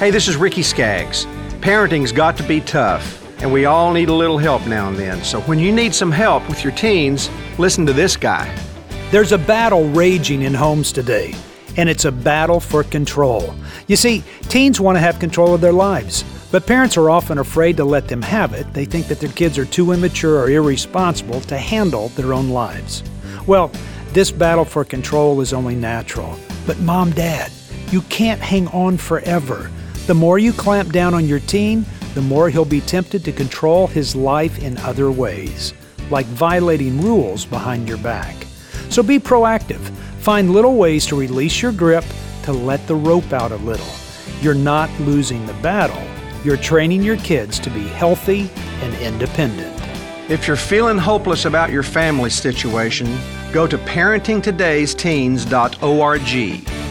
Hey, this is Ricky Skaggs. Parenting's got to be tough, and we all need a little help now and then. So when you need some help with your teens, listen to this guy. There's a battle raging in homes today, and it's a battle for control. You see, teens want to have control of their lives, but parents are often afraid to let them have it. They think that their kids are too immature or irresponsible to handle their own lives. Well, this battle for control is only natural. But Mom, Dad, you can't hang on forever. The more you clamp down on your teen, the more he'll be tempted to control his life in other ways, like violating rules behind your back. So be proactive. Find little ways to release your grip, to let the rope out a little. You're not losing the battle. You're training your kids to be healthy and independent. If you're feeling hopeless about your family situation, go to parentingtodaysteens.org.